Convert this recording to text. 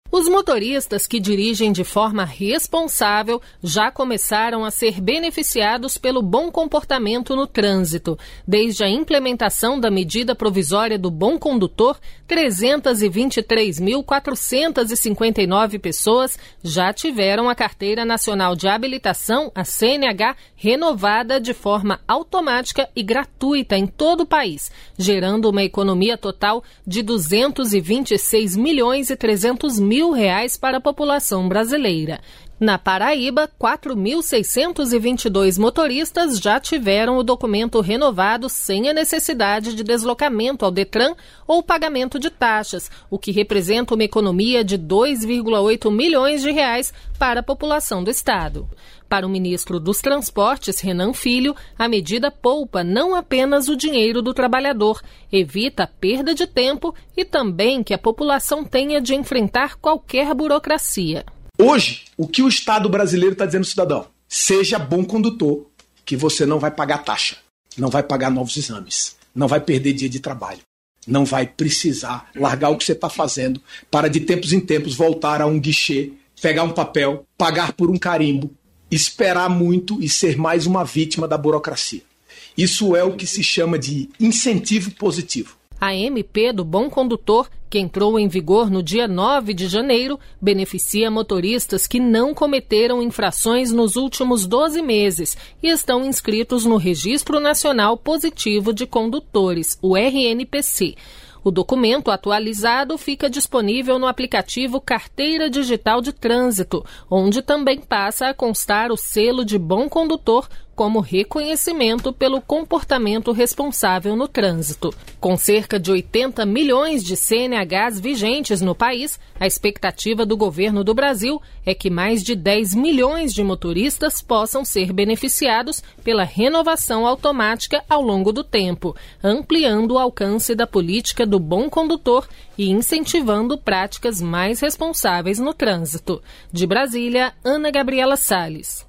Os motoristas que dirigem de forma responsável já começaram a ser beneficiados pelo bom comportamento no trânsito. Desde a implementação da medida provisória do Bom Condutor, 323.459 pessoas já tiveram a Carteira Nacional de Habilitação, a CNH, renovada de forma automática e gratuita em todo o país, gerando uma economia total de R$ 226.300.000 para a população brasileira. Na Paraíba, 4.622 motoristas já tiveram o documento renovado sem a necessidade de deslocamento ao Detran ou pagamento de taxas, o que representa uma economia de R$ 2,8 milhões para a população do estado. Para o ministro dos Transportes, Renan Filho, a medida poupa não apenas o dinheiro do trabalhador, evita a perda de tempo e também que a população tenha de enfrentar qualquer burocracia. Hoje, o que o Estado brasileiro está dizendo ao cidadão? Seja bom condutor, que você não vai pagar taxa, não vai pagar novos exames, não vai perder dia de trabalho, não vai precisar largar o que você está fazendo para de tempos em tempos voltar a um guichê, pegar um papel, pagar por um carimbo, esperar muito e ser mais uma vítima da burocracia. Isso é o que se chama de incentivo positivo. A MP do Bom Condutor, que entrou em vigor no dia 9 de janeiro, beneficia motoristas que não cometeram infrações nos últimos 12 meses e estão inscritos no Registro Nacional Positivo de Condutores, o RNPC. O documento atualizado fica disponível no aplicativo Carteira Digital de Trânsito, onde também passa a constar o selo de bom condutor como reconhecimento pelo comportamento responsável no trânsito. Com cerca de 80 milhões de CNHs vigentes no país, a expectativa do governo do Brasil é que mais de 10 milhões de motoristas possam ser beneficiados pela renovação automática ao longo do tempo, ampliando o alcance da política do bom condutor e incentivando práticas mais responsáveis no trânsito. De Brasília, Ana Gabriela Salles.